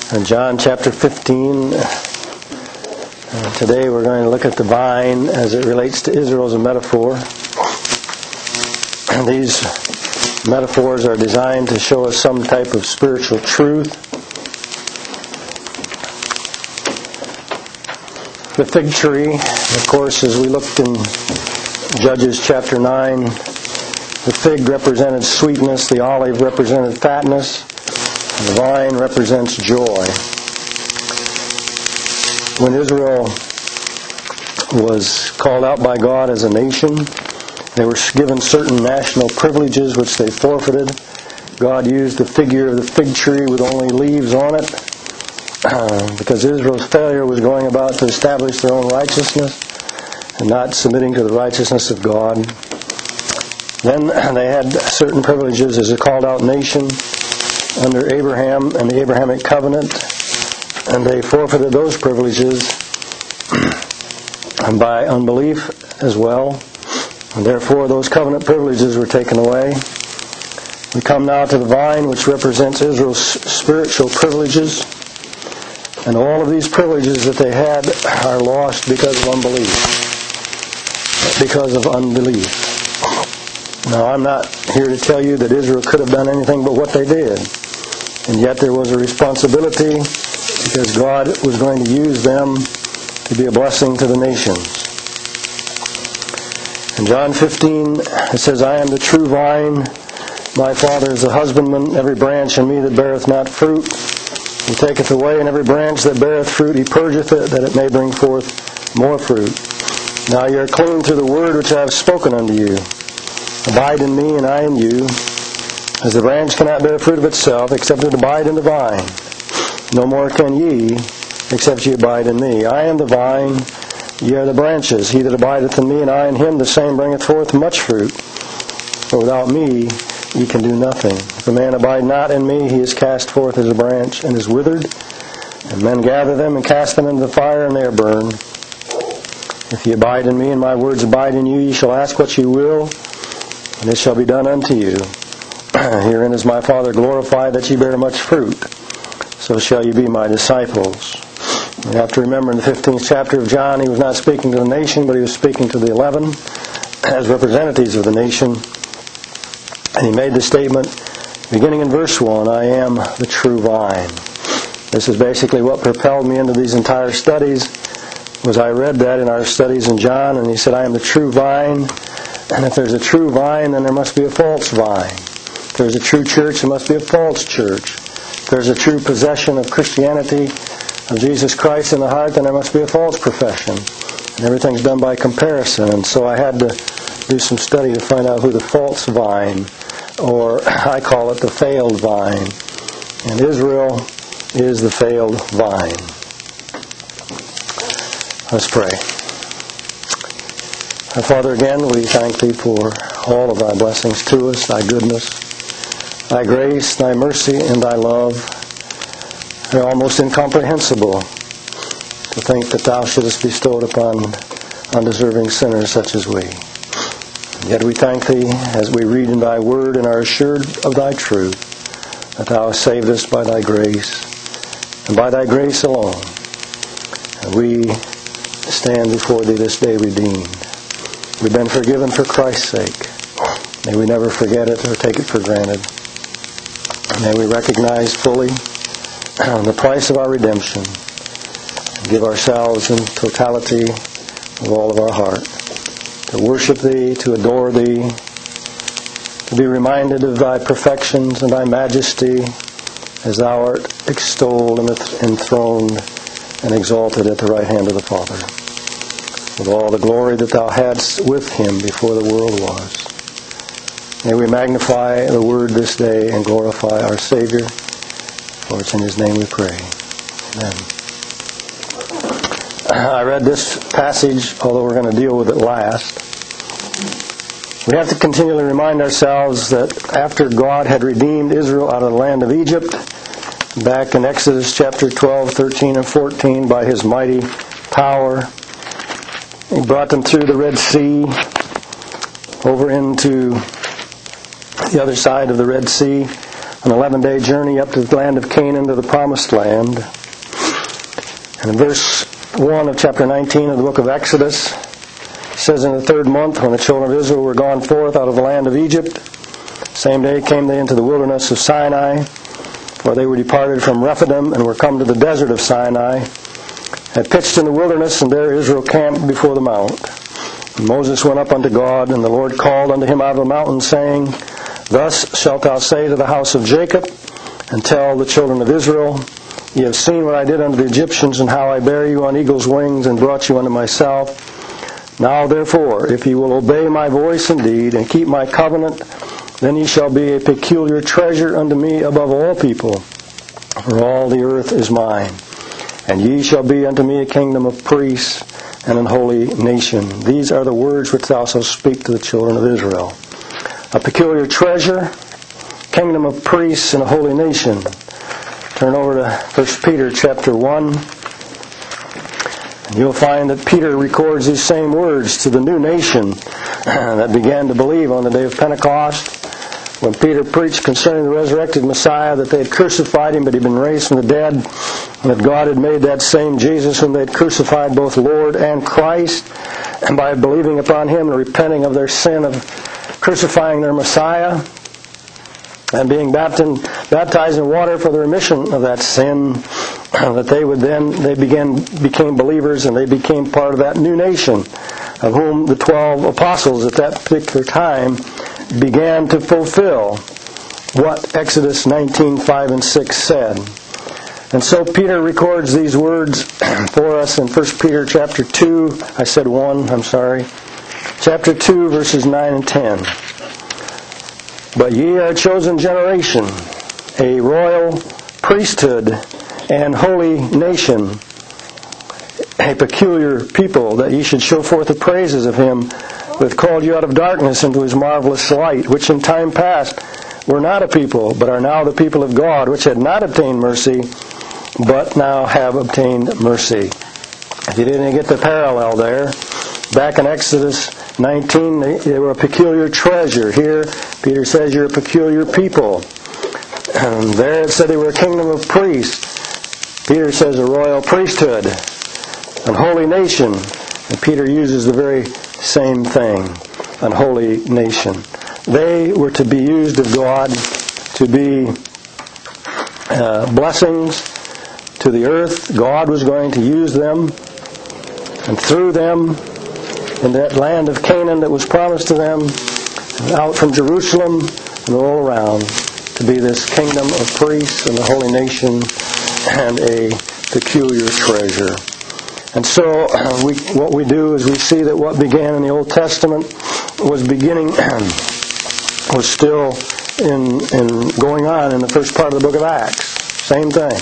In John chapter 15, today we're going to look at the vine as it relates to Israel as a metaphor. And these metaphors are designed to show us some type of spiritual truth. The fig tree, of course, as we looked in Judges chapter 9, the fig represented sweetness, the olive represented fatness, and the vine represents joy. When Israel was called out by God as a nation, they were given certain national privileges which they forfeited. God used the figure of the fig tree with only leaves on it because Israel's failure was going about to establish their own righteousness and not submitting to the righteousness of God. Then they had certain privileges as a called out nation under Abraham and the Abrahamic covenant, and they forfeited those privileges by unbelief as well, and therefore those covenant privileges were taken away. We come now to the vine, which represents Israel's spiritual privileges, and all of these privileges that they had are lost because of unbelief. Now, I'm not here to tell you that Israel could have done anything but what they did. And yet there was a responsibility because God was going to use them to be a blessing to the nations. In John 15, it says, I am the true vine. My Father is the husbandman. Every branch in me that beareth not fruit, He taketh away, and every branch that beareth fruit, He purgeth it, that it may bring forth more fruit. Now ye are clean through the word which I have spoken unto you. Abide in me, and I in you. As the branch cannot bear fruit of itself, except it abide in the vine. No more can ye, except ye abide in me. I am the vine, ye are the branches. He that abideth in me, and I in him, the same bringeth forth much fruit. For without me ye can do nothing. If a man abide not in me, he is cast forth as a branch, and is withered. And men gather them, and cast them into the fire, and they are burned. If ye abide in me, and my words abide in you, ye shall ask what ye will, and it shall be done unto you. Herein is my Father glorified, that ye bear much fruit. So shall ye be my disciples. You have to remember in the 15th chapter of John, he was not speaking to the nation, but he was speaking to the 11 as representatives of the nation. And he made the statement, beginning in verse 1, I am the true vine. This is basically what propelled me into these entire studies, was I read that in our studies in John, and he said, I am the true vine. And if there's a true vine, then there must be a false vine. If there's a true church, there must be a false church. If there's a true possession of Christianity, of Jesus Christ in the heart, then there must be a false profession. And everything's done by comparison. And so I had to do some study to find out who the false vine, or I call it the failed vine. And Israel is the failed vine. Let's pray. Our Father, again, we thank Thee for all of Thy blessings to us, Thy goodness, Thy grace, Thy mercy, and Thy love. They're almost incomprehensible to think that Thou shouldest bestow it upon undeserving sinners such as we. Yet we thank Thee as we read in Thy Word and are assured of Thy truth, that Thou hast saved us by Thy grace, and by Thy grace alone. And we stand before Thee this day redeemed. We've been forgiven for Christ's sake. May we never forget it or take it for granted. May we recognize fully the price of our redemption and give ourselves in totality with all of our heart to worship Thee, to adore Thee, to be reminded of Thy perfections and Thy majesty as Thou art extolled and enthroned and exalted at the right hand of the Father, with all the glory that Thou hadst with Him before the world was. May we magnify the Word this day and glorify our Savior, for it's in His name we pray. Amen. I read this passage, although we're going to deal with it last. We have to continually remind ourselves that after God had redeemed Israel out of the land of Egypt, back in Exodus chapter 12, 13, and 14, by His mighty power, He brought them through the Red Sea, over into the other side of the Red Sea, an 11-day journey up to the land of Canaan, to the promised land. And in verse 1 of chapter 19 of the book of Exodus, it says, in the 3rd month, when the children of Israel were gone forth out of the land of Egypt, same day came they into the wilderness of Sinai, where they were departed from Rephidim, and were come to the desert of Sinai, had pitched in the wilderness, and there Israel camped before the mount. And Moses went up unto God, and the Lord called unto him out of the mountain, saying, Thus shalt thou say to the house of Jacob, and tell the children of Israel, Ye have seen what I did unto the Egyptians, and how I bare you on eagle's wings, and brought you unto myself. Now therefore, if ye will obey my voice indeed, and keep my covenant, then ye shall be a peculiar treasure unto me above all people, for all the earth is mine. And ye shall be unto me a kingdom of priests, and an holy nation. These are the words which thou shalt speak to the children of Israel. A peculiar treasure, kingdom of priests, and a holy nation. Turn over to 1 Peter chapter 1. And you'll find that Peter records these same words to the new nation that began to believe on the day of Pentecost, when Peter preached concerning the resurrected Messiah, that they had crucified him, but he'd been raised from the dead, and that God had made that same Jesus whom they had crucified both Lord and Christ, and by believing upon him and repenting of their sin of crucifying their Messiah, and being baptized in water for the remission of that sin, that they became believers, and they became part of that new nation, of whom the 12 apostles at that particular time began to fulfill what Exodus 19:5 and 6 said. And so Peter records these words for us in 1 Peter chapter 2. I said 1, I'm sorry. Chapter 2, verses 9 and 10. But ye are a chosen generation, a royal priesthood, and holy nation, a peculiar people, that ye should show forth the praises of him who hath called you out of darkness into his marvelous light, which in time past were not a people, but are now the people of God, which had not obtained mercy, but now have obtained mercy. If you didn't get the parallel there, back in Exodus 19, they were a peculiar treasure. Here, Peter says you're a peculiar people. And there it said they were a kingdom of priests. Peter says a royal priesthood, an holy nation. And Peter uses the very same thing, an holy nation. They were to be used of God to be blessings to the earth. God was going to use them, and through them, in that land of Canaan that was promised to them, out from Jerusalem and all around, to be this kingdom of priests and a holy nation and a peculiar treasure. And so what we do is we see that what began in the Old Testament was still in going on in the first part of the book of Acts. Same thing.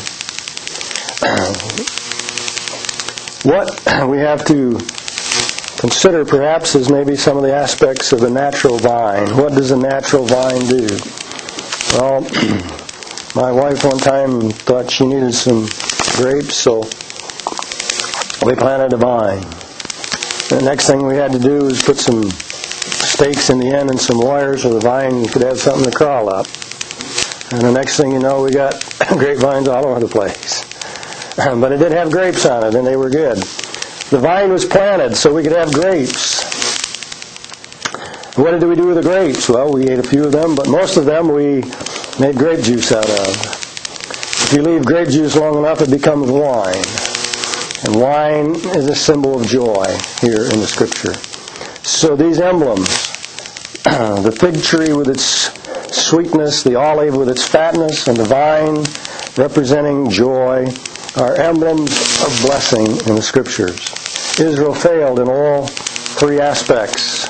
What we have to consider perhaps is maybe some of the aspects of the natural vine. What does a natural vine do? Well, my wife one time thought she needed some grapes, so we planted a vine. The next thing we had to do was put some stakes in the end and some wires so the vine could have something to crawl up. And the next thing you know, we got grapevines all over the place. But it did have grapes on it, and they were good. The vine was planted so we could have grapes. What did we do with the grapes? Well, we ate a few of them, but most of them we made grape juice out of. If you leave grape juice long enough, it becomes wine. And wine is a symbol of joy here in the Scripture. So these emblems, the fig tree with its sweetness, the olive with its fatness, and the vine representing joy, are emblems of blessing in the Scriptures. Israel failed in all three aspects.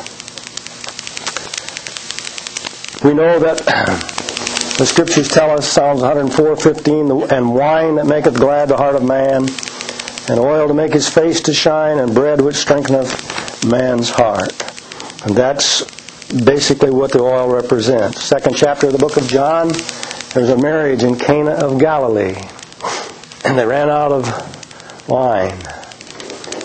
We know that the Scriptures tell us, Psalms 104:15, and wine that maketh glad the heart of man, and oil to make his face to shine, and bread which strengtheneth man's heart. And that's basically what the oil represents. Second chapter of the book of John, there's a marriage in Cana of Galilee. And they ran out of wine.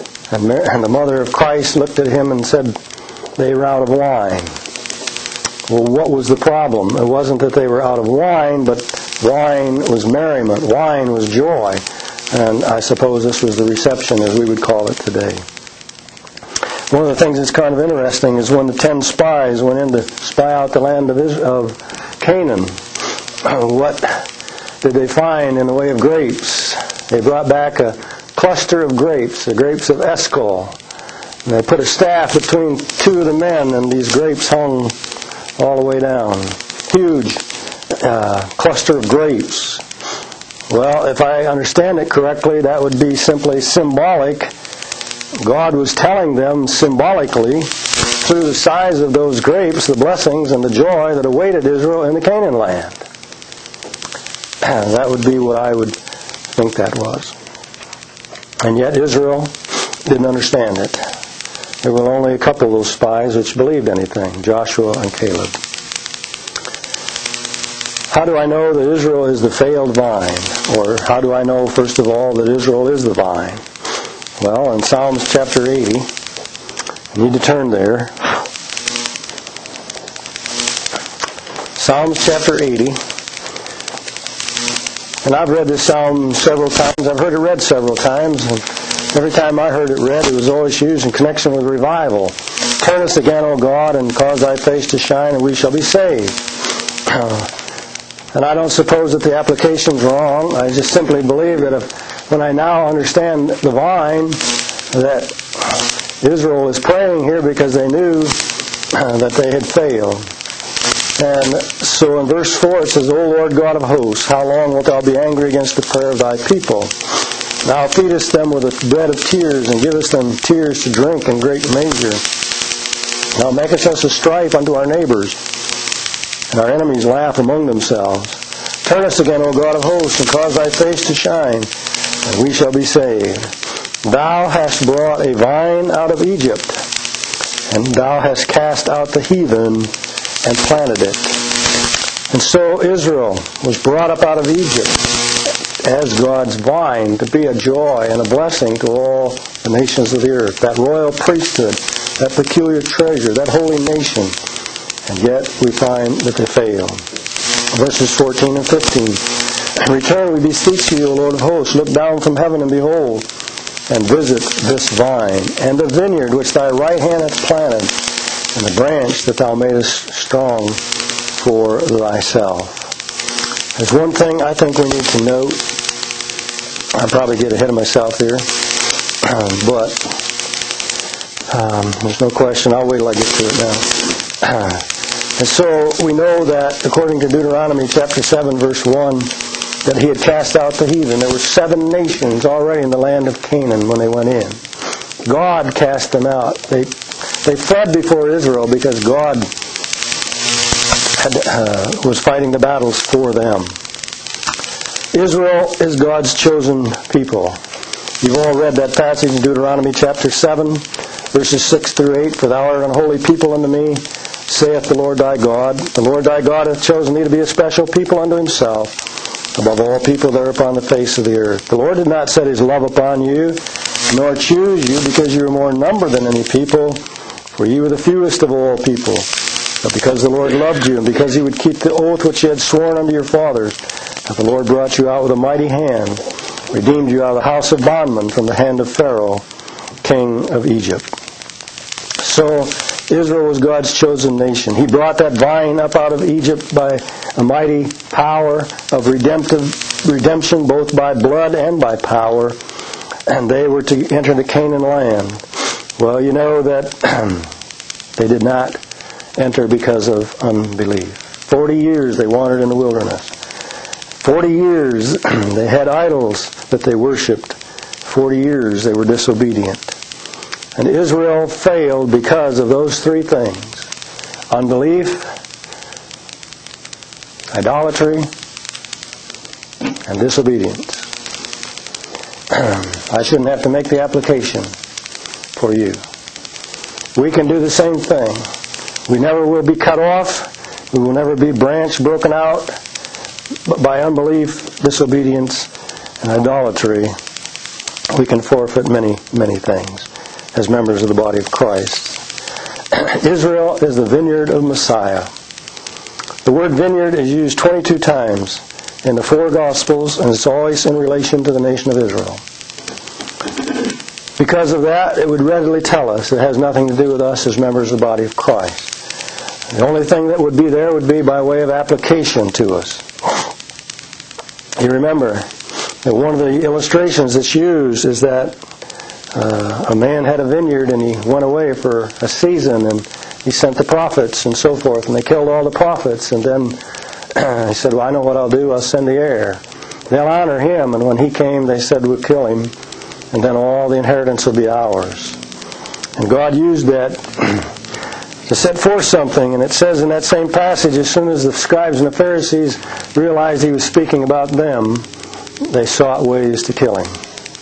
And the mother of Christ looked at him and said, they were out of wine. Well, what was the problem? It wasn't that they were out of wine, but wine was merriment. Wine was joy. And I suppose this was the reception, as we would call it today. One of the things that's kind of interesting is when the 10 spies went in to spy out the land of Canaan, what did they find in the way of grapes? They brought back a cluster of grapes, the grapes of Eshcol. And they put a staff between two of the men, and these grapes hung all the way down. Huge cluster of grapes. Well, if I understand it correctly, that would be simply symbolic. God was telling them symbolically, through the size of those grapes, the blessings and the joy that awaited Israel in the Canaan land. That would be what I would think that was. And yet Israel didn't understand it. There were only a couple of those spies which believed anything, Joshua and Caleb. How do I know that Israel is the failed vine? Or how do I know, first of all, that Israel is the vine? Well, in Psalms chapter 80, you need to turn there. Psalms chapter 80. And I've read this psalm several times. I've heard it read several times. And every time I heard it read, it was always used in connection with revival. Turn us again, O God, and cause thy face to shine, and we shall be saved. And I don't suppose that the application's wrong. I just simply believe that when I now understand the vine, that Israel is praying here because they knew that they had failed. And so in verse 4 it says, O Lord God of hosts, how long wilt thou be angry against the prayer of thy people? Thou feedest them with the bread of tears, and givest them tears to drink in great measure. Thou makest us a strife unto our neighbors, and our enemies laugh among themselves. Turn us again, O God of hosts, and cause thy face to shine, and we shall be saved. Thou hast brought a vine out of Egypt, and thou hast cast out the heathen, and planted it. And so Israel was brought up out of Egypt as God's vine, to be a joy and a blessing to all the nations of the earth. That royal priesthood, that peculiar treasure, that holy nation. And yet we find that they fail. Verses 14 and 15. Return, we beseech thee, O Lord of hosts, look down from heaven and behold, and visit this vine, and the vineyard which thy right hand hath planted, and the branch that thou madest strong for thyself. There's one thing I think we need to note. I'll probably get ahead of myself here, but there's no question. I'll wait till I get to it now. And so we know that according to Deuteronomy chapter 7 verse 1, that he had cast out the heathen. There were 7 nations already in the land of Canaan when they went in. God cast them out. They fled before Israel because God was fighting the battles for them. Israel is God's chosen people. You've all read that passage in Deuteronomy chapter 7, verses 6 through 8. For thou art an holy people unto me, saith the Lord thy God. The Lord thy God hath chosen thee to be a special people unto himself, above all people that are upon the face of the earth. The Lord did not set his love upon you, nor choose you, because you were more in number than any people, for you were the fewest of all people. But because the Lord loved you, and because he would keep the oath which he had sworn unto your fathers, that the Lord brought you out with a mighty hand, redeemed you out of the house of bondmen, from the hand of Pharaoh, king of Egypt. So Israel was God's chosen nation. He brought that vine up out of Egypt by a mighty power of redemption, both by blood and by power, and they were to enter the Canaan land. Well, you know that they did not enter because of unbelief. 40 years they wandered in the wilderness. 40 years they had idols that they worshipped. 40 years they were disobedient. And Israel failed because of those 3 things: unbelief, idolatry, and disobedience. I shouldn't have to make the application for you. We can do the same thing. We never will be cut off. We will never be branched, broken out. But by unbelief, disobedience, and idolatry, we can forfeit many, many things as members of the body of Christ. Israel is the vineyard of Messiah. The word vineyard is used 22 times in the 4 Gospels, and it's always in relation to the nation of Israel. Because of that, it would readily tell us it has nothing to do with us as members of the body of Christ. The only thing that would be there would be by way of application to us. You remember that one of the illustrations that's used is that a man had a vineyard and he went away for a season and he sent the prophets and so forth, and they killed all the prophets, and then he said, well, I know what I'll do, I'll send the heir. They'll honor him, and when he came, they said, we'll kill him, and then all the inheritance will be ours. And God used that to set forth something, and it says in that same passage, as soon as the scribes and the Pharisees realized he was speaking about them, they sought ways to kill him.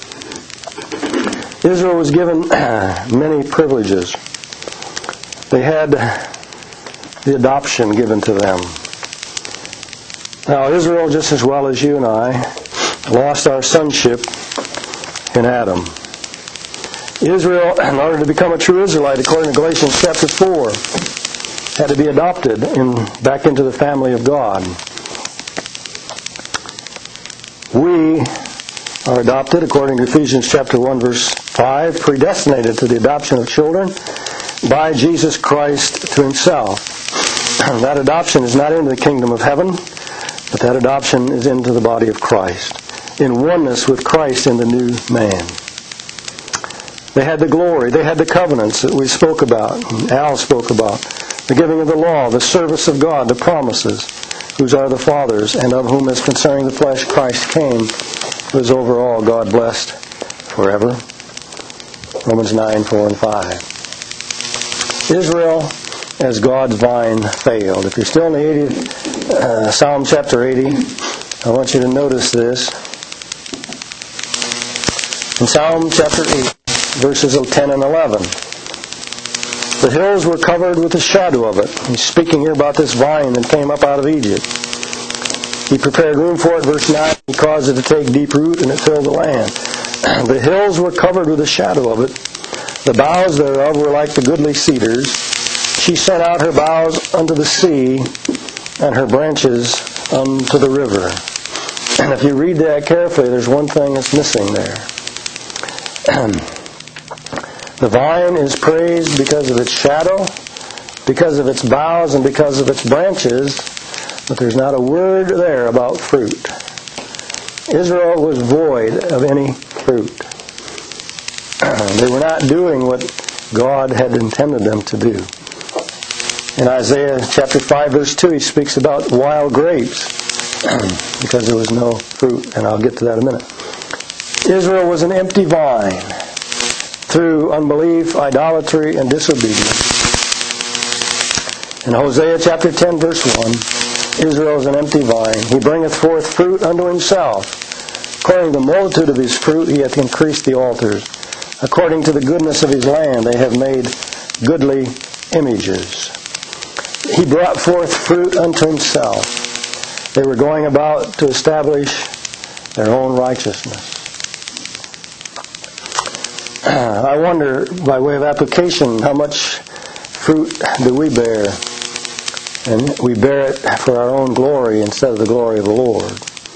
Israel was given many privileges. They had the adoption given to them. Now, Israel, just as well as you and I, lost our sonship in Adam. Israel, in order to become a true Israelite, according to Galatians chapter 4, had to be adopted back into the family of God. We are adopted, according to Ephesians chapter 1, verse 5, predestinated to the adoption of children by Jesus Christ to Himself. That adoption is not into the kingdom of heaven, but that adoption is into the body of Christ, in oneness with Christ in the new man. They had the glory, they had the covenants that we spoke about, and Al spoke about, the giving of the law, the service of God, the promises, whose are the fathers, and of whom as concerning the flesh Christ came, who is over all God blessed forever. Romans 9, 4 and 5. Israel, as God's vine, failed. If you're still in the 80th, Psalm chapter 80, I want you to notice this. In Psalm chapter 8, verses 10 and 11. The hills were covered with the shadow of it. He's speaking here about this vine that came up out of Egypt. He prepared room for it, verse 9. He caused it to take deep root, and it filled the land. The hills were covered with the shadow of it. The boughs thereof were like the goodly cedars. She sent out her boughs unto the sea, and her branches unto the river. And if you read that carefully, there's one thing that's missing there. The vine is praised because of its shadow, because of its boughs, and because of its branches, but there's not a word there about fruit. Israel was void of any fruit. They were not doing what God had intended them to do. In Isaiah chapter 5, verse 2, he speaks about wild grapes because there was no fruit, and I'll get to that in a minute. Israel was an empty vine through unbelief, idolatry, and disobedience. In Hosea chapter 10, verse 1, Israel is an empty vine. He bringeth forth fruit unto himself. According to the multitude of his fruit, he hath increased the altars. According to the goodness of his land, they have made goodly images. He brought forth fruit unto himself. They were going about to establish their own righteousness. I wonder, by way of application, how much fruit do we bear? And we bear it for our own glory instead of the glory of the Lord.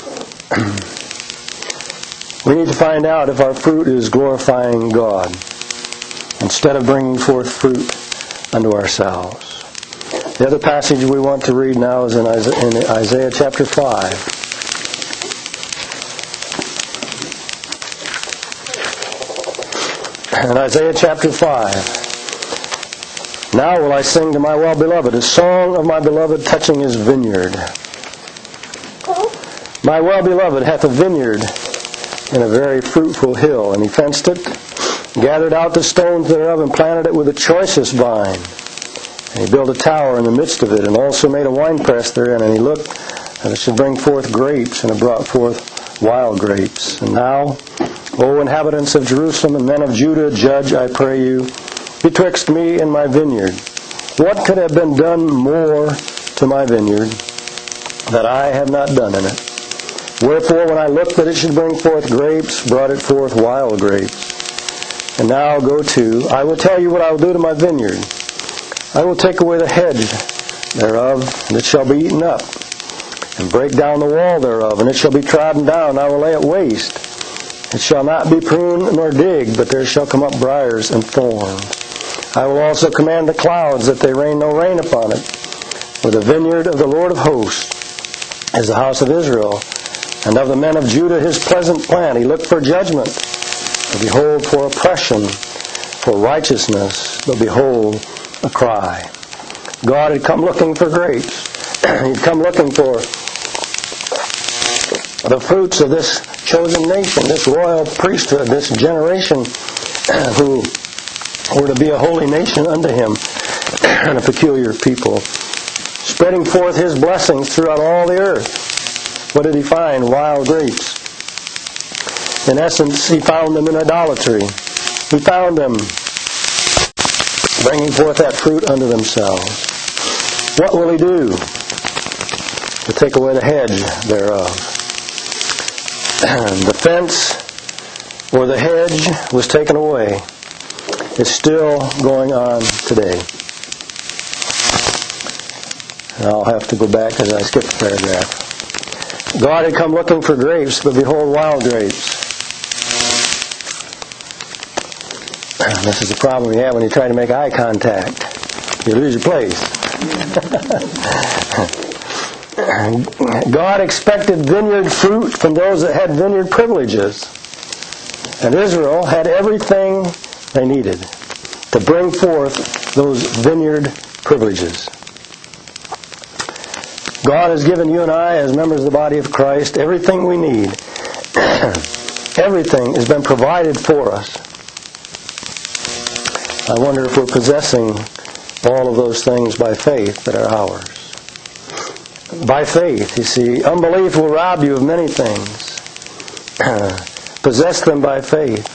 We need to find out if our fruit is glorifying God instead of bringing forth fruit unto ourselves. The other passage we want to read now is in Isaiah chapter 5. In Isaiah chapter 5, now will I sing to my well-beloved a song of my beloved touching his vineyard. My well-beloved hath a vineyard in a very fruitful hill, and he fenced it, gathered out the stones thereof, and planted it with the choicest vine. And he built a tower in the midst of it, and also made a winepress therein, and he looked that it should bring forth grapes, and it brought forth wild grapes. And now, O inhabitants of Jerusalem and men of Judah, judge, I pray you, betwixt me and my vineyard. What could have been done more to my vineyard that I have not done in it? Wherefore, when I looked that it should bring forth grapes, brought it forth wild grapes. And now go to, I will tell you what I will do to my vineyard. I will take away the hedge thereof, and it shall be eaten up, and break down the wall thereof, and it shall be trodden down, I will lay it waste. It shall not be pruned nor digged, but there shall come up briars and thorns. I will also command the clouds that they rain no rain upon it. For the vineyard of the Lord of hosts is the house of Israel, and of the men of Judah his pleasant plant. He looked for judgment, but behold, for oppression, for righteousness, but behold, a cry. God had come looking for grapes. He'd come looking for the fruits of this chosen nation, this royal priesthood, this generation who were to be a holy nation unto him and a peculiar people, spreading forth his blessings throughout all the earth. What did he find? Wild grapes. In essence, he found them in idolatry. He found them bringing forth that fruit unto themselves. What will he do? To take away the hedge thereof. The fence or the hedge was taken away. It's still going on today. And I'll have to go back because I skipped a paragraph. God had come looking for grapes, but behold, wild grapes. This is the problem you have when you try to make eye contact. You lose your place. God expected vineyard fruit from those that had vineyard privileges. And Israel had everything they needed to bring forth those vineyard privileges. God has given you and I, as members of the body of Christ, everything we need. Everything has been provided for us. I wonder if we're possessing all of those things by faith that are ours. By faith, you see, unbelief will rob you of many things. Possess them by faith.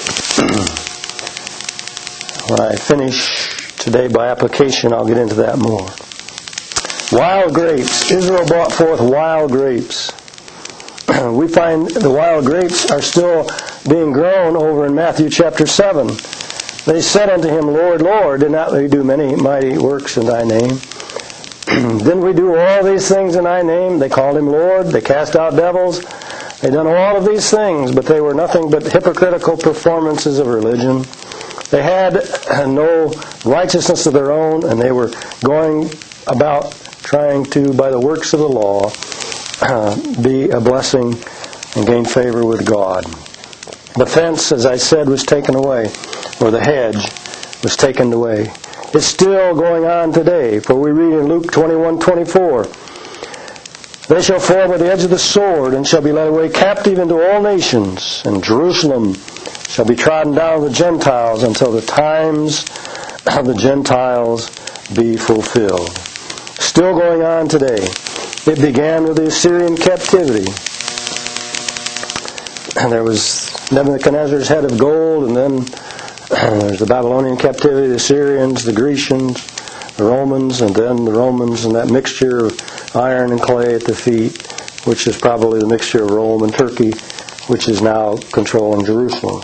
When I finish today by application, I'll get into that more. Wild grapes. Israel brought forth wild grapes. We find the wild grapes are still being grown over in Matthew chapter 7. They said unto him, Lord, Lord, did not we do many mighty works in thy name? Didn't we do all these things in thy name? They called him Lord. They cast out devils. They done all of these things, but they were nothing but hypocritical performances of religion. They had no righteousness of their own, and they were going about trying to, by the works of the law, be a blessing and gain favor with God. The fence, as I said, was taken away, or the hedge was taken away. It's still going on today, for we read in Luke 21:24, they shall fall by the edge of the sword, and shall be led away captive into all nations, and Jerusalem shall be trodden down of the Gentiles until the times of the Gentiles be fulfilled. Still going on today. It began with the Assyrian captivity. And there was Nebuchadnezzar's head of gold, and then there's the Babylonian captivity, the Assyrians, the Grecians, the Romans, and then the Romans, and that mixture of iron and clay at the feet, which is probably the mixture of Rome and Turkey, which is now controlling Jerusalem.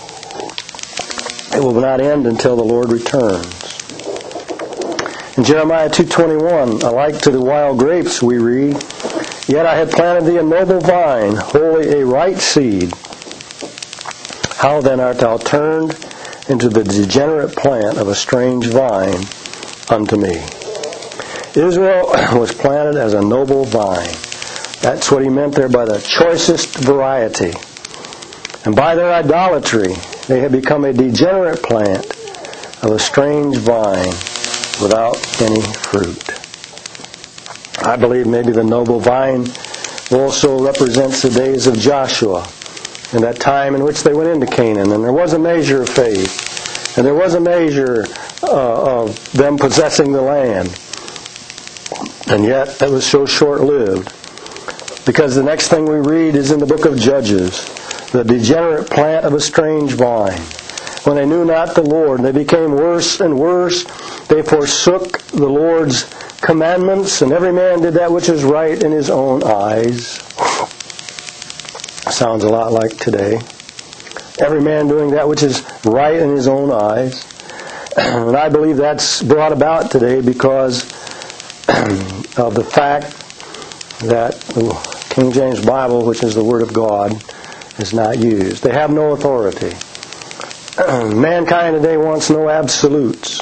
It will not end until the Lord returns. In Jeremiah 2:21, alike to the wild grapes we read, Yet I have planted thee a noble vine, wholly a right seed. How then art thou turned into the degenerate plant of a strange vine unto me? Israel was planted as a noble vine. That's what he meant there by the choicest variety. And by their idolatry, they had become a degenerate plant of a strange vine without any fruit. I believe maybe the noble vine also represents the days of Joshua and that time in which they went into Canaan. And there was a measure of faith. And there was a measure of them possessing the land. And yet, that was so short-lived. Because the next thing we read is in the book of Judges. The degenerate plant of a strange vine. When they knew not the Lord, they became worse and worse. They forsook the Lord's commandments, and every man did that which is right in his own eyes. Sounds a lot like today. Every man doing that which is right in his own eyes. And I believe that's brought about today because of the fact that the King James Bible, which is the Word of God, is not used. They have no authority. Mankind today wants no absolutes.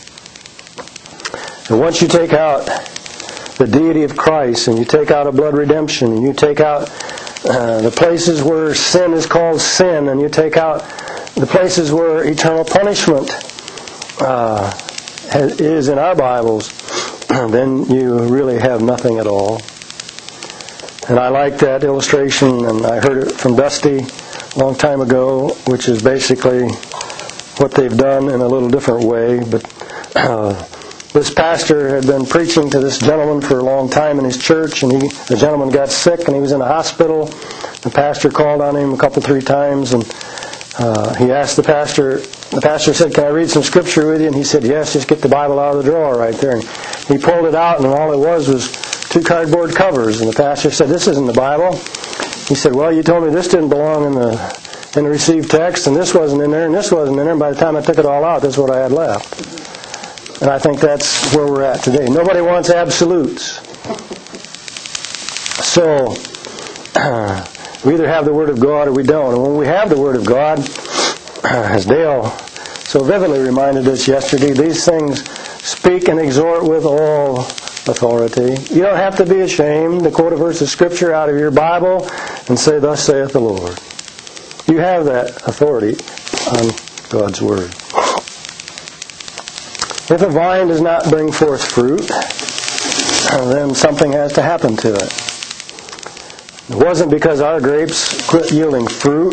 And once you take out the deity of Christ, and you take out a blood redemption, and you take out the places where sin is called sin, and you take out the places where eternal punishment is in our Bibles, then you really have nothing at all. And I like that illustration, and I heard it from Dusty a long time ago, which is basically what they've done in a little different way. But this pastor had been preaching to this gentleman for a long time in his church, and the gentleman got sick, and he was in the hospital. The pastor called on him 3 times, and he asked the pastor said, "Can I read some scripture with you?" And he said, "Yes, just get the Bible out of the drawer right there." And he pulled it out, and all it was 2 cardboard covers. And the pastor said, "This isn't the Bible." He said, "Well, you told me this didn't belong in the received text, and this wasn't in there, and this wasn't in there, and by the time I took it all out, this is what I had left." And I think that's where we're at today. Nobody wants absolutes. So, we either have the Word of God or we don't. And when we have the Word of God, as Dale so vividly reminded us yesterday, these things speak and exhort with all authority. You don't have to be ashamed to quote a verse of Scripture out of your Bible and say, "Thus saith the Lord." You have that authority on God's Word. If a vine does not bring forth fruit, then something has to happen to it. It wasn't because our grapes quit yielding fruit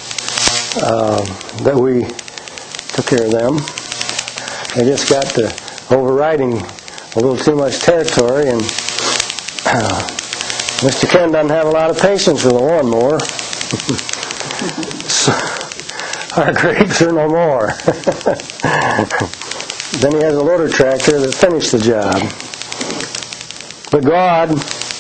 that we took care of them. They just got to overriding a little too much territory, and Mr. Ken doesn't have a lot of patience with a lawnmower. So our grapes are no more. Then he has a loader tractor that finished the job. But God,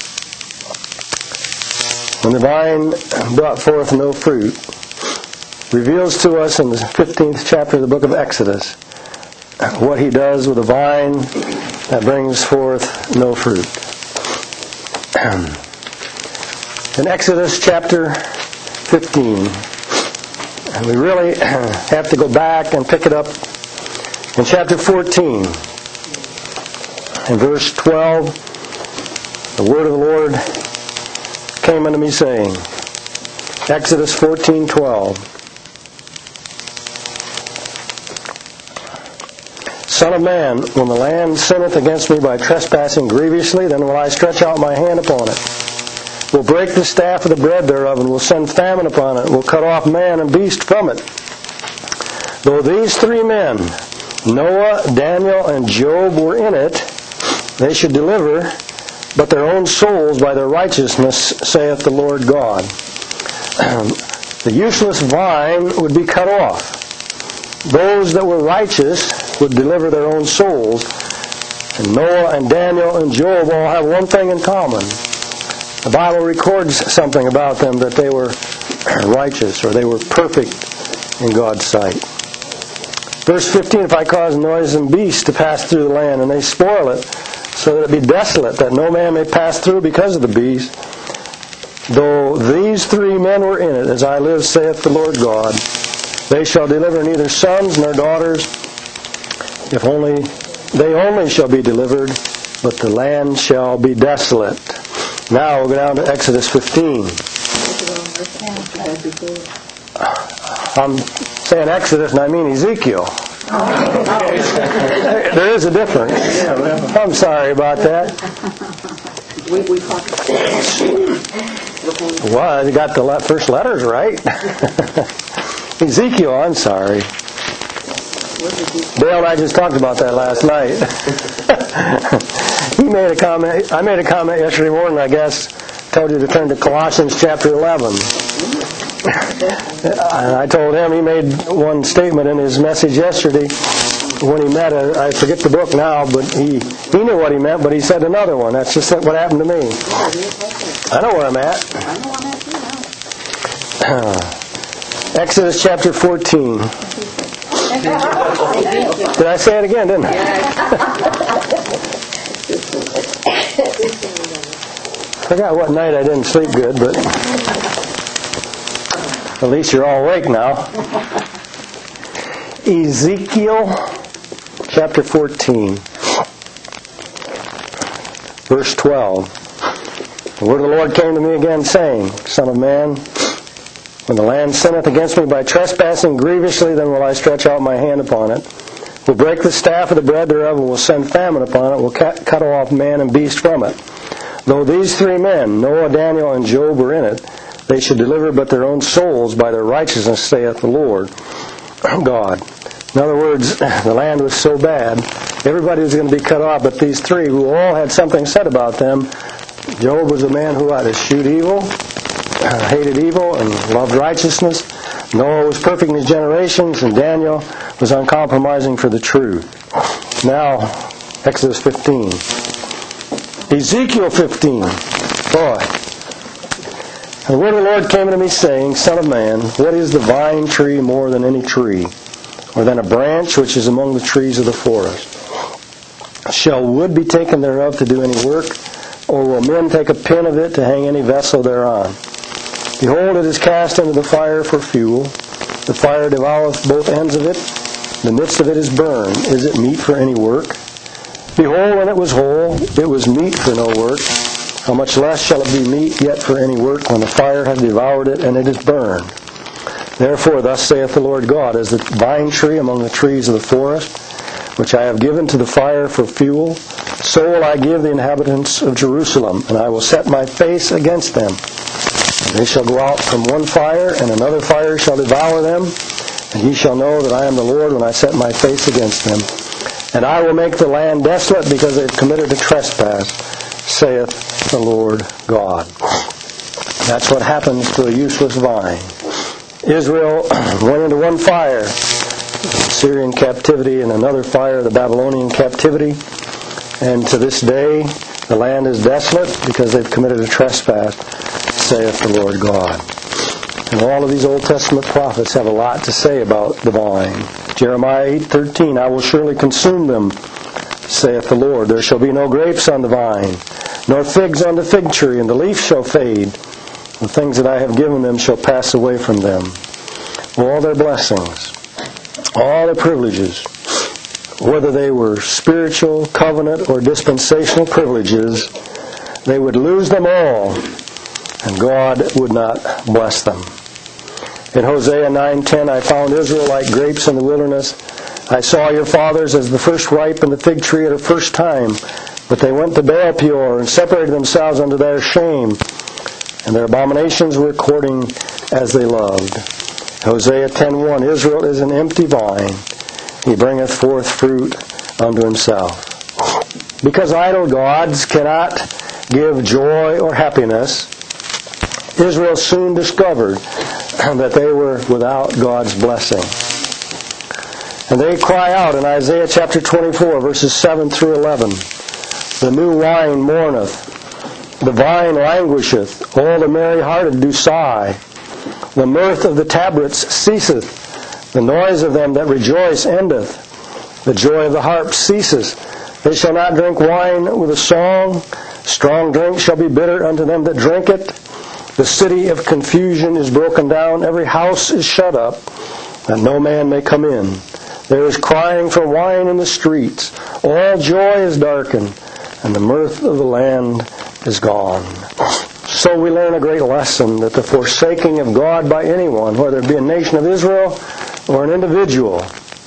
when the vine brought forth no fruit, reveals to us in the 15th chapter of the book of Exodus what He does with a vine that brings forth no fruit. In Exodus chapter 15, and we really have to go back and pick it up in chapter 14. In verse 12, the word of the Lord came unto me saying, Exodus 14:12. Son of man, when the land sinneth against me by trespassing grievously, then will I stretch out my hand upon it. Will break the staff of the bread thereof, and will send famine upon it, will cut off man and beast from it. Though these 3 men, Noah, Daniel, and Job, were in it, they should deliver but their own souls by their righteousness, saith the Lord God. The useless vine would be cut off. Those that were righteous would deliver their own souls. And Noah and Daniel and Job all have one thing in common. The Bible records something about them, that they were righteous, or they were perfect in God's sight. Verse 15, if I cause noise and beasts to pass through the land, and they spoil it, so that it be desolate, that no man may pass through because of the beast, though these 3 men were in it, as I live, saith the Lord God, they shall deliver neither sons nor daughters, if only they only shall be delivered, but the land shall be desolate. Now we'll go down to Exodus 15. I'm saying Exodus and I mean Ezekiel. There is a difference. I'm sorry about that. Well, you got the first letters right. Ezekiel, I'm sorry. Dale and I just talked about that last night. He made a comment. I made a comment yesterday morning, I guess. Told you to turn to Colossians chapter 11. And I told him, he made one statement in his message yesterday when he met her. I forget the book now, but he knew what he meant, but he said another one. That's just what happened to me. I know where I'm at. Exodus chapter 14. Did I say it again, didn't I? forgot what night I didn't sleep good, but at least you're all awake now. Ezekiel chapter 14, verse 12. The word of the Lord came to me again, saying, Son of man, when the land sinneth against me by trespassing grievously, then will I stretch out my hand upon it, will break the staff of the bread thereof, and will send famine upon it, will cut off man and beast from it. Though these three men, Noah, Daniel, and Job, were in it, they should deliver but their own souls by their righteousness, saith the Lord God. In other words, the land was so bad, everybody was going to be cut off, but these three, who all had something said about them. Job was a man who eschewed evil, hated evil, and loved righteousness. Noah was perfect in his generations, and Daniel was uncompromising for the truth. Now, Exodus 15. Ezekiel 15. Boy. The word of the Lord came unto me, saying, Son of man, what is the vine tree more than any tree, or than a branch which is among the trees of the forest? Shall wood be taken thereof to do any work, or will men take a pin of it to hang any vessel thereon? Behold, it is cast into the fire for fuel. The fire devoureth both ends of it. The midst of it is burned. Is it meat for any work? Behold, when it was whole, it was meat for no work. How much less shall it be meat yet for any work, when the fire hath devoured it, and it is burned? Therefore, thus saith the Lord God, as the vine tree among the trees of the forest, which I have given to the fire for fuel, so will I give the inhabitants of Jerusalem, and I will set my face against them. They shall go out from one fire, and another fire shall devour them, and ye shall know that I am the Lord when I set my face against them. And I will make the land desolate, because they have committed a trespass, saith the Lord God. That's what happens to a useless vine. Israel went into one fire, the Syrian captivity, and another fire, the Babylonian captivity. And to this day, the land is desolate because they've committed a trespass, saith the Lord God. And all of these Old Testament prophets have a lot to say about the vine. Jeremiah 8:13, I will surely consume them, saith the Lord. There shall be no grapes on the vine, nor figs on the fig tree, and the leaf shall fade. The things that I have given them shall pass away from them. All their blessings, all their privileges, whether they were spiritual, covenant, or dispensational privileges, they would lose them all, and God would not bless them. In Hosea 9:10, I found Israel like grapes in the wilderness. I saw your fathers as the first ripe in the fig tree at her first time, but they went to Baal Peor and separated themselves unto their shame, and their abominations were according as they loved. Hosea 10:1, Israel is an empty vine. He bringeth forth fruit unto himself. Because idol gods cannot give joy or happiness, Israel soon discovered that they were without God's blessing. And they cry out in Isaiah chapter 24, verses 7 through 11, The new wine mourneth, the vine languisheth, all the merry-hearted do sigh. The mirth of the tabrets ceaseth, the noise of them that rejoice endeth. The joy of the harp ceases. They shall not drink wine with a song. Strong drink shall be bitter unto them that drink it. The city of confusion is broken down. Every house is shut up, that no man may come in. There is crying for wine in the streets. All joy is darkened, and the mirth of the land is gone. So we learn a great lesson that the forsaking of God by anyone, whether it be a nation of Israel or an individual,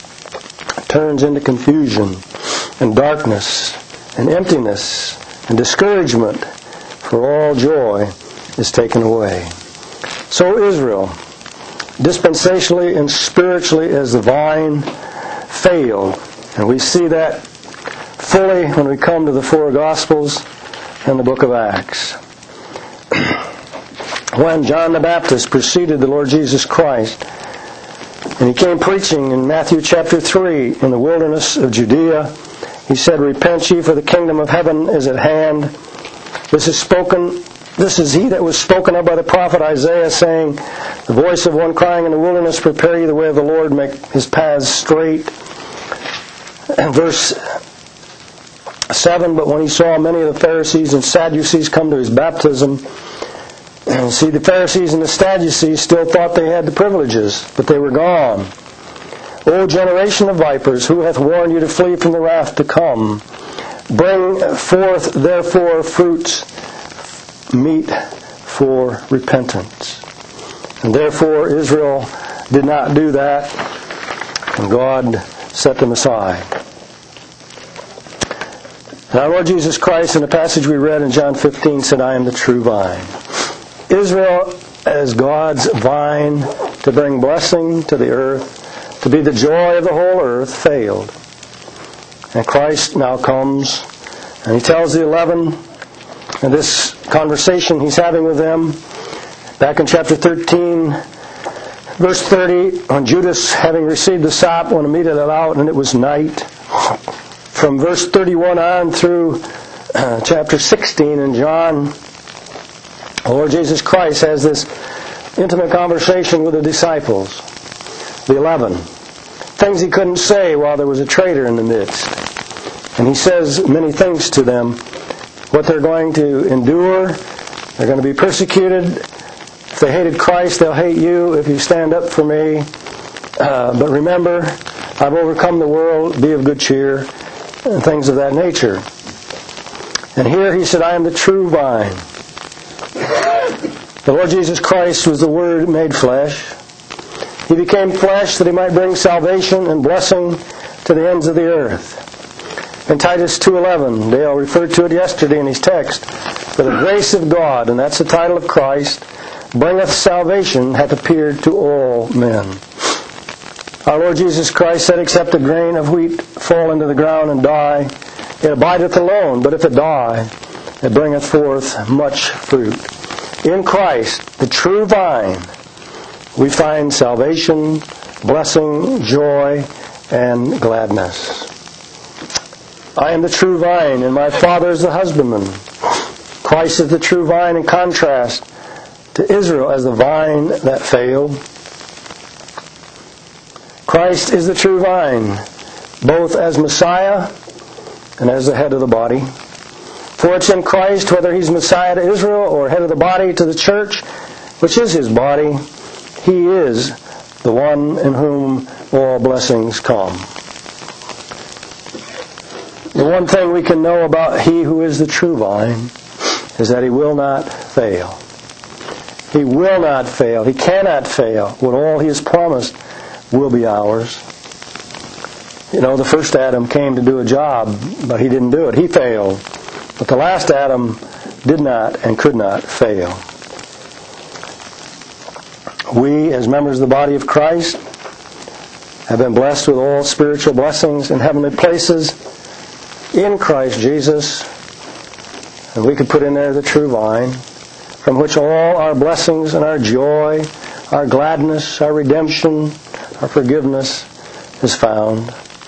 turns into confusion and darkness and emptiness and discouragement, for all joy is taken away. So Israel, dispensationally and spiritually as the vine, failed. And we see that fully when we come to the four Gospels and the book of Acts. When John the Baptist preceded the Lord Jesus Christ, and he came preaching in Matthew chapter 3 in the wilderness of Judea, he said, Repent ye, for the kingdom of heaven is at hand. This is he that was spoken of by the prophet Isaiah, saying, The voice of one crying in the wilderness, Prepare ye the way of the Lord, make his paths straight. And verse 7, but when he saw many of the Pharisees and Sadducees come to his baptism, see, the Pharisees and the Sadducees still thought they had the privileges, but they were gone. O generation of vipers, who hath warned you to flee from the wrath to come? Bring forth therefore fruits meet for repentance. And therefore Israel did not do that, and God set them aside. Now, Lord Jesus Christ, in the passage we read in John 15, said, I am the true vine. Israel, as God's vine to bring blessing to the earth, to be the joy of the whole earth, failed. And Christ now comes, and He tells the 11, in this conversation He's having with them, back in chapter 13, verse 30, when Judas, having received the sop, went immediately out, and it was night. From verse 31 on through chapter 16 in John, the Lord Jesus Christ has this intimate conversation with the disciples, the 11. Things He couldn't say while there was a traitor in the midst. And He says many things to them. What they're going to endure, they're going to be persecuted. If they hated Christ, they'll hate you if you stand up for me. But remember, I've overcome the world, be of good cheer, and things of that nature. And here He said, I am the true vine. The Lord Jesus Christ was the Word made flesh. He became flesh that He might bring salvation and blessing to the ends of the earth. In Titus 2:11, Dale referred to it yesterday in his text, for the grace of God, and that's the title of Christ, bringeth salvation, hath appeared to all men. Our Lord Jesus Christ said, except a grain of wheat fall into the ground and die, it abideth alone, but if it die, it bringeth forth much fruit. In Christ, the true vine, we find salvation, blessing, joy, and gladness. I am the true vine, and my Father is the husbandman. Christ is the true vine in contrast to Israel as the vine that failed. Christ is the true vine, both as Messiah and as the head of the body. For it's in Christ, whether He's Messiah to Israel or head of the body to the church, which is His body, He is the one in whom all blessings come. The one thing we can know about He who is the true vine is that He will not fail. He will not fail. He cannot fail. What all He has promised will be ours. You know, the first Adam came to do a job, but he didn't do it. He failed. But the last Adam did not and could not fail. We, as members of the body of Christ, have been blessed with all spiritual blessings in heavenly places in Christ Jesus. And we could put in there the true vine, from which all our blessings and our joy, our gladness, our redemption, our forgiveness is found.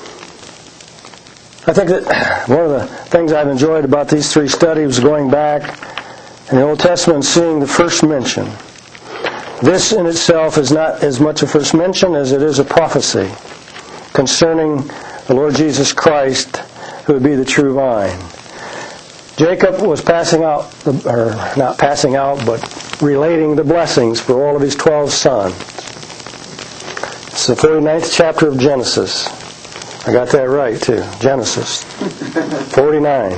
I think that one of the things I've enjoyed about these three studies, going back in the Old Testament and seeing the first mention. This in itself is not as much a first mention as it is a prophecy concerning the Lord Jesus Christ, who would be the true vine. Jacob was passing out, or not passing out, but relating the blessings for all of his 12 sons. It's the 49th chapter of Genesis. I got that right, too. Genesis 49.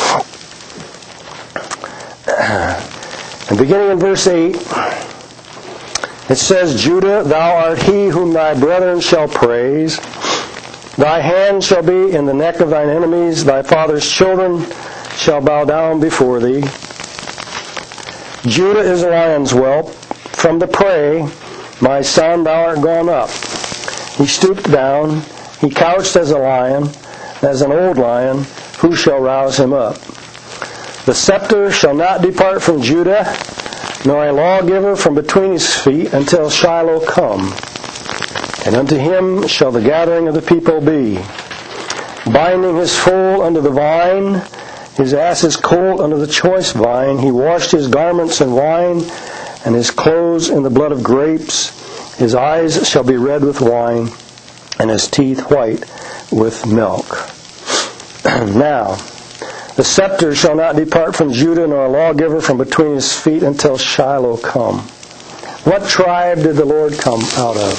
And beginning in verse 8, it says, Judah, thou art he whom thy brethren shall praise. Thy hand shall be in the neck of thine enemies. Thy father's children shall bow down before thee. Judah is a lion's whelp. From the prey, my son, thou art gone up. He stooped down. He couched as a lion, as an old lion. Who shall rouse him up? The scepter shall not depart from Judah, nor a lawgiver from between his feet, until Shiloh come. And unto him shall the gathering of the people be. Binding his foal unto the vine, his ass's colt unto the choice vine. He washed his garments in wine, and his clothes in the blood of grapes. His eyes shall be red with wine, and his teeth white with milk. Now, The scepter shall not depart from Judah, nor a lawgiver from between his feet until Shiloh come. What tribe did the Lord come out of?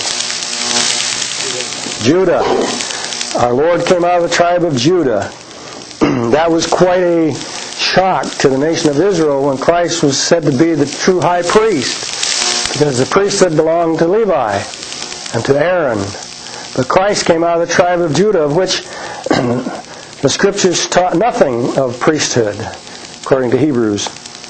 Judah. Our Lord came out of the tribe of Judah. That was quite a shock to the nation of Israel when Christ was said to be the true high priest, because the priesthood belonged to Levi and to Aaron. But Christ came out of the tribe of Judah, of which the Scriptures taught nothing of priesthood, according to Hebrews.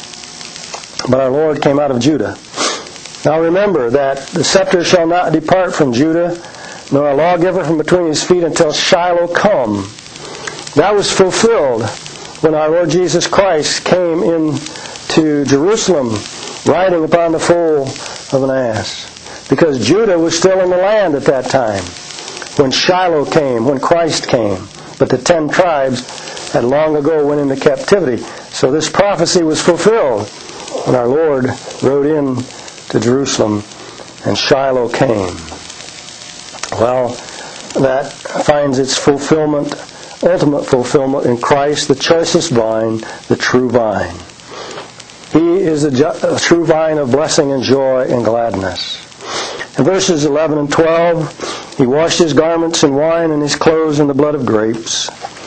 But our Lord came out of Judah. Now remember that the scepter shall not depart from Judah, nor a lawgiver from between his feet until Shiloh come. That was fulfilled when our Lord Jesus Christ came into Jerusalem riding upon the foal of an ass. Because Judah was still in the land at that time, when Shiloh came, when Christ came. But the 10 tribes had long ago went into captivity. So this prophecy was fulfilled when our Lord rode in to Jerusalem and Shiloh came. Well, that finds its fulfillment, ultimate fulfillment in Christ, the choicest vine, the true vine. He is a true vine of blessing and joy and gladness. In verses 11 and 12, he washed his garments in wine and his clothes in the blood of grapes.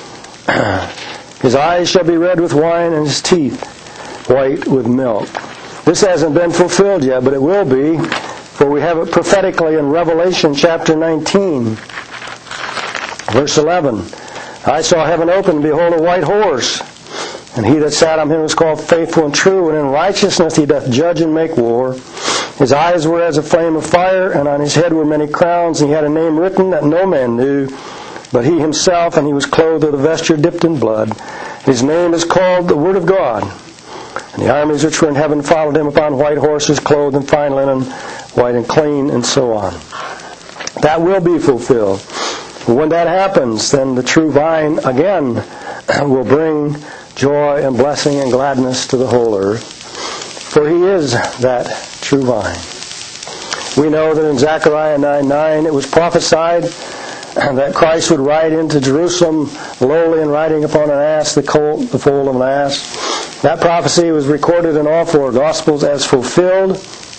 His eyes shall be red with wine and his teeth white with milk. This hasn't been fulfilled yet, but it will be, for we have it prophetically in Revelation chapter 19, verse 11. I saw heaven open, and behold, a white horse. And he that sat on him was called Faithful and True, and in righteousness he doth judge and make war. His eyes were as a flame of fire, and on his head were many crowns, and he had a name written that no man knew, but he himself, and he was clothed with a vesture dipped in blood. His name is called the Word of God. And the armies which were in heaven followed him upon white horses, clothed in fine linen, white and clean, and so on. That will be fulfilled. When that happens, then the true vine again will bring joy and blessing and gladness to the whole earth. For he is that true vine. We know that in Zechariah 9:9 it was prophesied that Christ would ride into Jerusalem lowly and riding upon an ass, the colt, the foal of an ass. That prophecy was recorded in all 4 Gospels as fulfilled.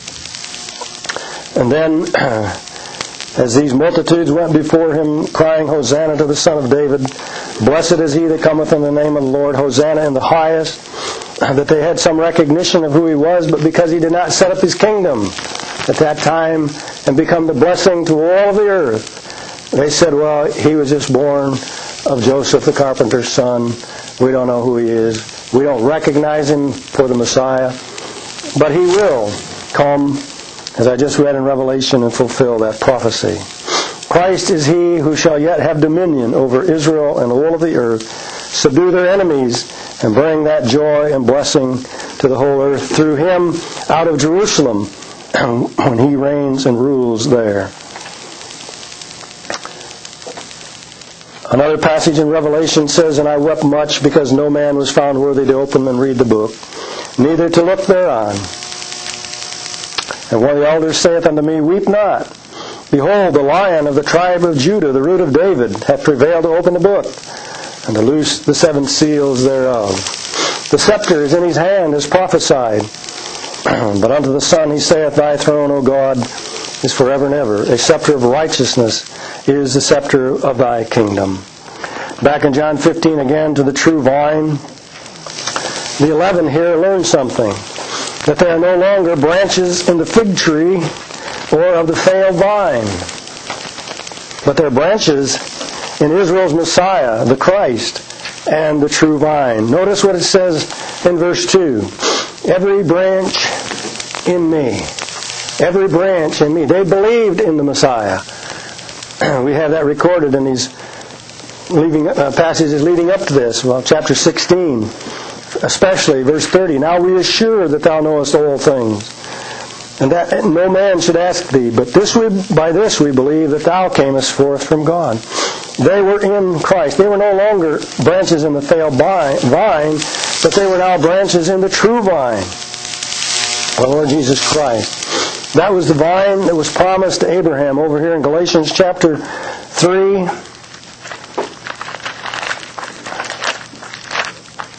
And then, as these multitudes went before him, crying, Hosanna to the Son of David, blessed is he that cometh in the name of the Lord, Hosanna in the highest, that they had some recognition of who he was, but because he did not set up his kingdom at that time and become the blessing to all of the earth, they said, well, he was just born of Joseph the carpenter's son. We don't know who he is. We don't recognize him for the Messiah. But he will come, as I just read in Revelation, and fulfill that prophecy. Christ is he who shall yet have dominion over Israel and all of the earth, subdue their enemies, and bring that joy and blessing to the whole earth through him out of Jerusalem when he reigns and rules there. Another passage in Revelation says, And I wept much because no man was found worthy to open and read the book, neither to look thereon. And one of the elders saith unto me, Weep not. Behold, the Lion of the tribe of Judah, the root of David, hath prevailed to open the book, and to loose the 7 seals thereof. The scepter is in his hand, as prophesied. But unto the Son he saith, Thy throne, O God, is forever and ever. A scepter of righteousness is the scepter of thy kingdom. Back in John 15 again, to the true vine. The 11 here learn something. That they are no longer branches in the fig tree or of the failed vine, but they're branches in Israel's Messiah, the Christ, and the true vine. Notice what it says in verse 2. Every branch in me. Every branch in me. They believed in the Messiah. We have that recorded in these passages leading up to this. Well, chapter 16, especially verse 30. Now we are sure that thou knowest all things, and that no man should ask thee. But by this we believe that thou camest forth from God. They were in Christ. They were no longer branches in the failed vine, but they were now branches in the true vine, the Lord Jesus Christ. That was the vine that was promised to Abraham over here in Galatians chapter 3.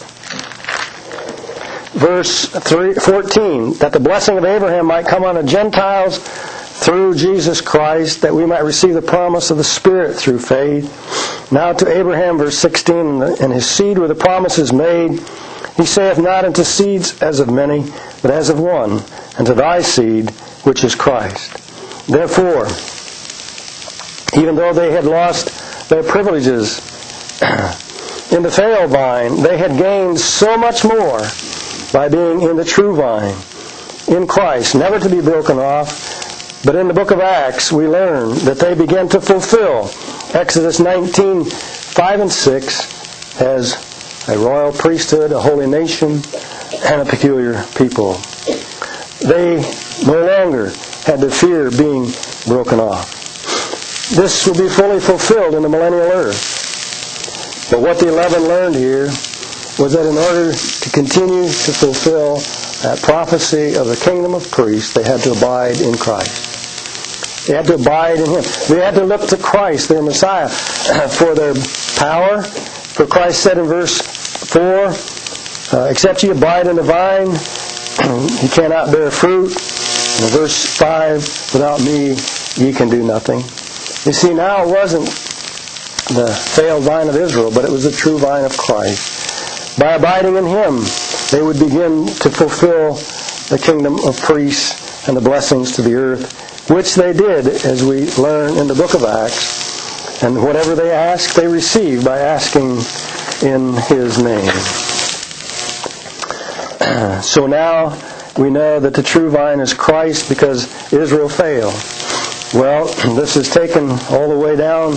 verse 14, that the blessing of Abraham might come on the Gentiles through Jesus Christ, that we might receive the promise of the Spirit through faith. Now to Abraham, verse 16, and his seed where the promise is made, he saith not unto seeds as of many, but as of one, and to thy seed, which is Christ. Therefore, even though they had lost their privileges in the failed vine, they had gained so much more by being in the true vine, in Christ, never to be broken off. But in the book of Acts, we learn that they began to fulfill Exodus 19, 5 and 6 as a royal priesthood, a holy nation, and a peculiar people. They no longer had to fear being broken off. This will be fully fulfilled in the millennial earth. But what the 11 learned here was that in order to continue to fulfill that prophecy of the kingdom of priests, they had to abide in Christ. They had to abide in Him. They had to look to Christ, their Messiah, for their power. For Christ said in verse 4, except ye abide in the vine, ye cannot bear fruit. And in verse 5, without me ye can do nothing. You see, now it wasn't the failed vine of Israel, but it was the true vine of Christ. By abiding in Him, they would begin to fulfill the kingdom of priests and the blessings to the earth, which they did, as we learn in the book of Acts. And whatever they asked, they received by asking in His name. So now we know that the true vine is Christ because Israel failed. Well, this is taken all the way down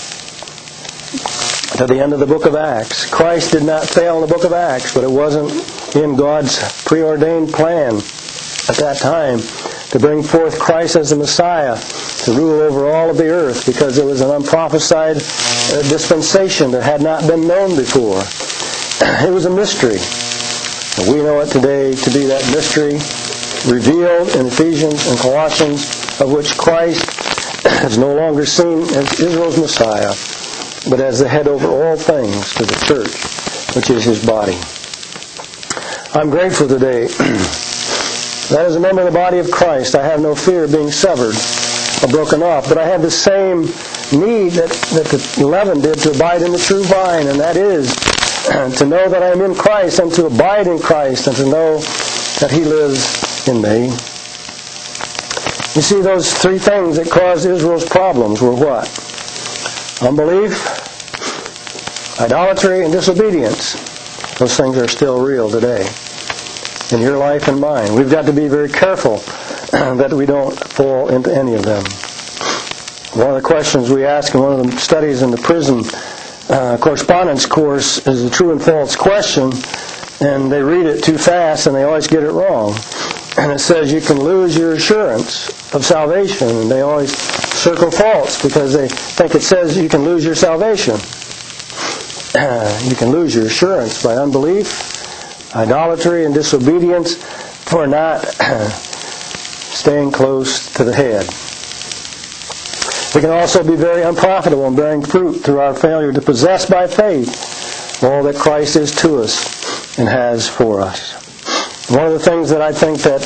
to the end of the book of Acts. Christ did not fail in the book of Acts, but it wasn't in God's preordained plan at that time to bring forth Christ as the Messiah to rule over all of the earth, because it was an unprophesied dispensation that had not been known before. It was a mystery. And we know it today to be that mystery revealed in Ephesians and Colossians, of which Christ is no longer seen as Israel's Messiah, but as the head over all things to the church, which is His body. I'm grateful today that as a member of the body of Christ, I have no fear of being severed or broken off, but I have the same need that the 11 did to abide in the true vine, and that is to know that I am in Christ and to abide in Christ and to know that He lives in me. You see, those three things that caused Israel's problems were what? Unbelief, idolatry, and disobedience. Those things are still real today in your life and mine. We've got to be very careful that we don't fall into any of them. One of the questions we ask in one of the studies in the prison correspondence course is the true and false question, and they read it too fast and they always get it wrong. And it says you can lose your assurance of salvation, and they always circle false because they think it says you can lose your salvation. You can lose your assurance by unbelief, idolatry, and disobedience for not staying close to the head. We can also be very unprofitable in bearing fruit through our failure to possess by faith all that Christ is to us and has for us. One of the things that I think that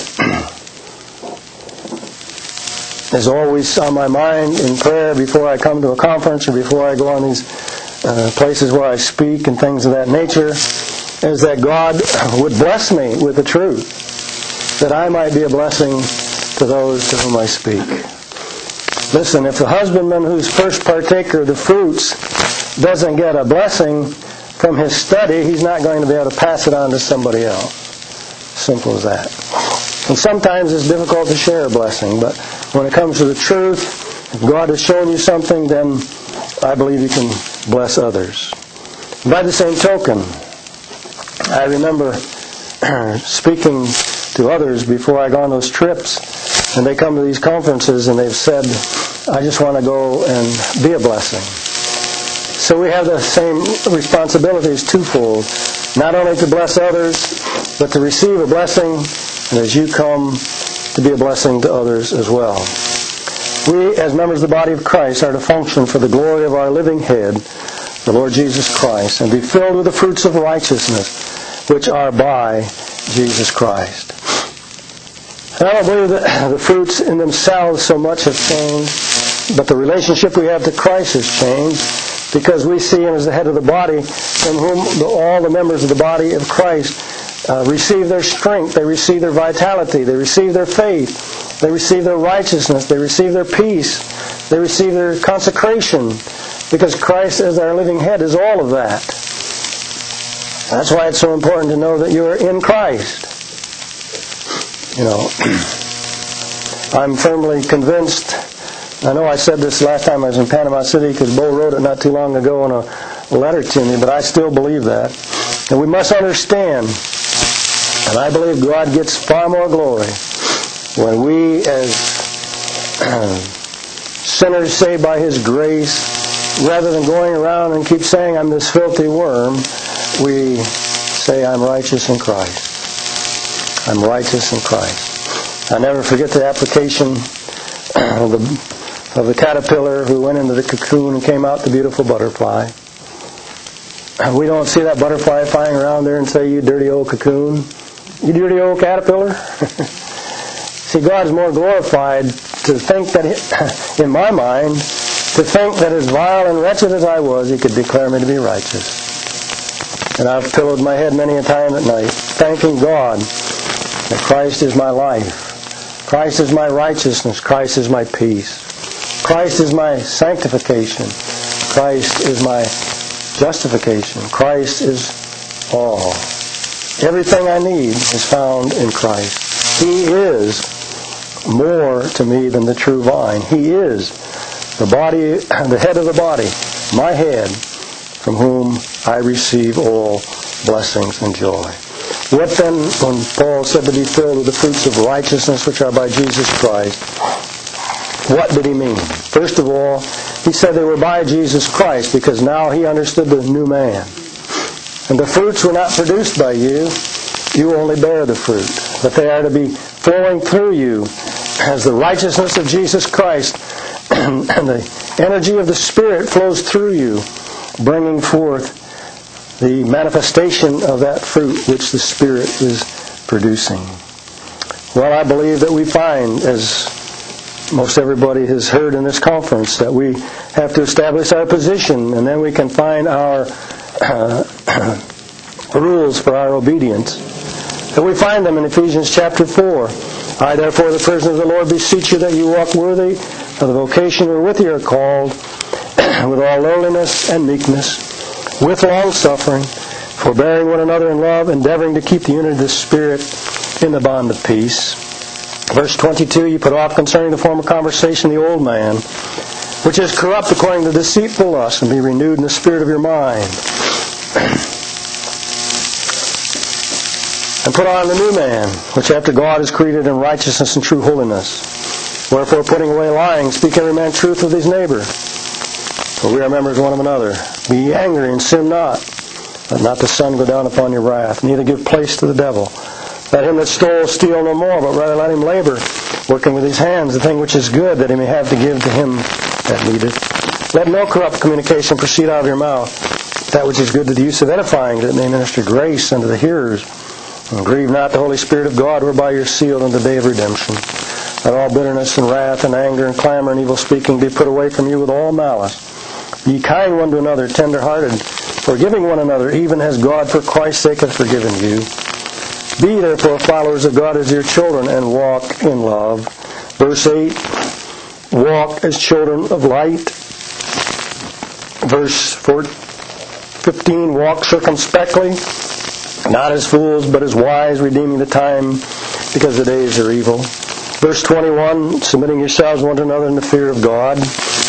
is always on my mind in prayer before I come to a conference or before I go on these places where I speak and things of that nature is that God would bless me with the truth, that I might be a blessing to those to whom I speak. Listen, if the husbandman who's first partaker of the fruits doesn't get a blessing from his study, he's not going to be able to pass it on to somebody else. Simple as that. And sometimes it's difficult to share a blessing, but when it comes to the truth, if God has shown you something, then I believe you can bless others. By the same token, I remember speaking to others before I go on those trips, and they come to these conferences and they've said, I just want to go and be a blessing. So we have the same responsibilities twofold. Not only to bless others, but to receive a blessing, and as you come, to be a blessing to others as well. We, as members of the body of Christ, are to function for the glory of our living head, the Lord Jesus Christ, and be filled with the fruits of righteousness, which are by Jesus Christ. And I don't believe that the fruits in themselves so much have changed, but the relationship we have to Christ has changed, because we see Him as the head of the body, from whom all the members of the body of Christ receive their strength, they receive their vitality, they receive their faith, they receive their righteousness, they receive their peace, they receive their consecration, because Christ as our living head is all of that. That's why it's so important to know that you are in Christ. You know, I'm firmly convinced, I know I said this last time I was in Panama City, because Bo wrote it not too long ago in a letter to me, but I still believe that. And we must understand, and I believe God gets far more glory when we as sinners saved by His grace, rather than going around and keep saying I'm this filthy worm, we say I'm righteous in Christ. I'm righteous in Christ. I never forget the application of the caterpillar who went into the cocoon and came out the beautiful butterfly. We don't see that butterfly flying around there and say, you dirty old cocoon, you dirty old caterpillar. See, God is more glorified to think that, in my mind, to think that as vile and wretched as I was, He could declare me to be righteous. And I've pillowed my head many a time at night, thanking God that Christ is my life. Christ is my righteousness. Christ is my peace. Christ is my sanctification. Christ is my justification. Christ is all. Everything I need is found in Christ. He is more to me than the true vine. He is the body, the head of the body, my head, from whom I receive all blessings and joy. What then, when Paul said to be filled with the fruits of righteousness which are by Jesus Christ, what did he mean? First of all, he said they were by Jesus Christ, because now he understood the new man. And the fruits were not produced by you. You only bear the fruit. But they are to be flowing through you as the righteousness of Jesus Christ and the energy of the Spirit flows through you, bringing forth the manifestation of that fruit which the Spirit is producing. Well, I believe that we find, as most everybody has heard in this conference, that we have to establish our position, and then we can find our rules for our obedience. And we find them in Ephesians chapter 4. I, therefore, the prisoner of the Lord, beseech you that you walk worthy of the vocation wherewith you are called, with all lowliness and meekness, with long-suffering, forbearing one another in love, endeavoring to keep the unity of the Spirit in the bond of peace. Verse 22, you put off concerning the former conversation the old man, which is corrupt according to deceitful lust, and be renewed in the spirit of your mind. And put on the new man, which after God is created in righteousness and true holiness. Wherefore, putting away lying, speak every man truth with his neighbor. For we are members one of another. Be ye angry and sin not. Let not the sun go down upon your wrath, neither give place to the devil. Let him that stole steal no more, but rather let him labor, working with his hands the thing which is good, that he may have to give to him that needeth. Let no corrupt communication proceed out of your mouth, that which is good to the use of edifying, that it may minister grace unto the hearers. And grieve not the Holy Spirit of God, whereby you are sealed unto the day of redemption. Let all bitterness and wrath and anger and clamor and evil speaking be put away from you with all malice. Be kind one to another, tender-hearted, forgiving one another, even as God for Christ's sake hath forgiven you. Be therefore followers of God as your children, and walk in love. Verse 8, walk as children of light. Verse 15, walk circumspectly, not as fools, but as wise, redeeming the time, because the days are evil. Verse 21, submitting yourselves one to another in the fear of God.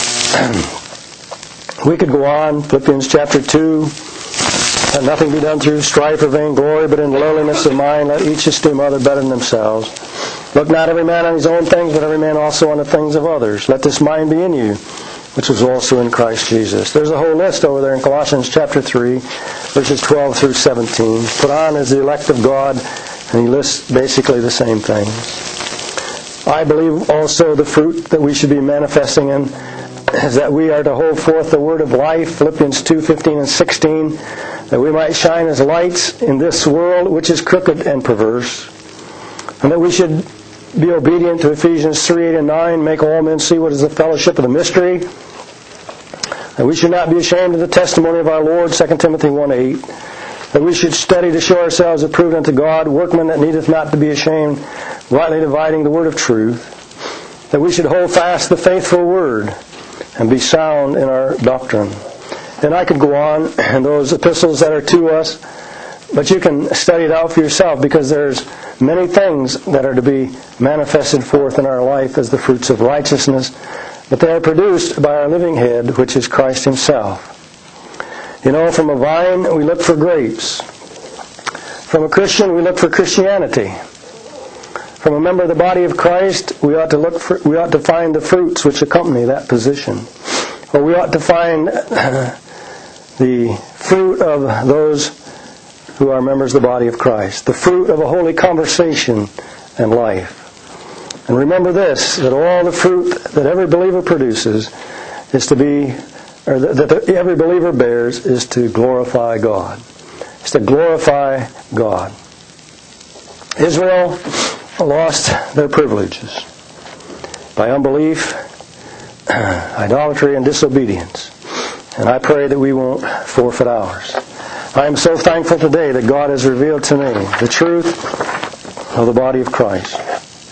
We could go on, Philippians chapter 2, let nothing be done through strife or vainglory, but in lowliness of mind let each esteem other better than themselves. Look not every man on his own things, but every man also on the things of others. Let this mind be in you, which was also in Christ Jesus. There's a whole list over there in Colossians chapter 3, verses 12 through 17. Put on as the elect of God, and he lists basically the same things. I believe also the fruit that we should be manifesting in is that we are to hold forth the word of life, Philippians 2:15 and 16, that we might shine as lights in this world which is crooked and perverse, and that we should be obedient to Ephesians 3:8 and 9, make all men see what is the fellowship of the mystery, that we should not be ashamed of the testimony of our Lord, 2 Timothy 1:8, that we should study to show ourselves approved unto God, workmen that needeth not to be ashamed, rightly dividing the word of truth, that we should hold fast the faithful word and be sound in our doctrine. And I could go on in those epistles that are to us, but you can study it out for yourself, because there's many things that are to be manifested forth in our life as the fruits of righteousness, but they are produced by our living head, which is Christ Himself. You know, from a vine we look for grapes. From a Christian we look for Christianity. From a member of the body of Christ we ought to find the fruits which accompany that position. Or we ought to find the fruit of those who are members of the body of Christ, the fruit of a holy conversation and life. And remember this, that all the fruit that every believer produces is to be, or that every believer bears, is to glorify God. It's to glorify God. Israel lost their privileges by unbelief, idolatry, and disobedience. And I pray that we won't forfeit ours. I am so thankful today that God has revealed to me the truth of the body of Christ.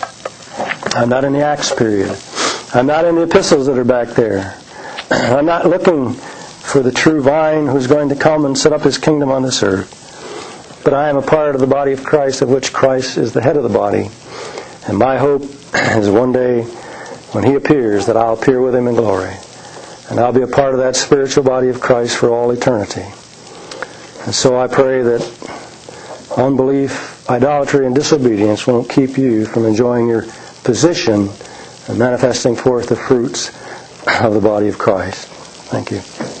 I'm not in the Acts period. I'm not in the epistles that are back there. I'm not looking for the true vine who's going to come and set up His kingdom on this earth. But I am a part of the body of Christ, of which Christ is the head of the body. And my hope is one day when He appears that I'll appear with Him in glory. And I'll be a part of that spiritual body of Christ for all eternity. And so I pray that unbelief, idolatry, and disobedience won't keep you from enjoying your position and manifesting forth the fruits of the body of Christ. Thank you.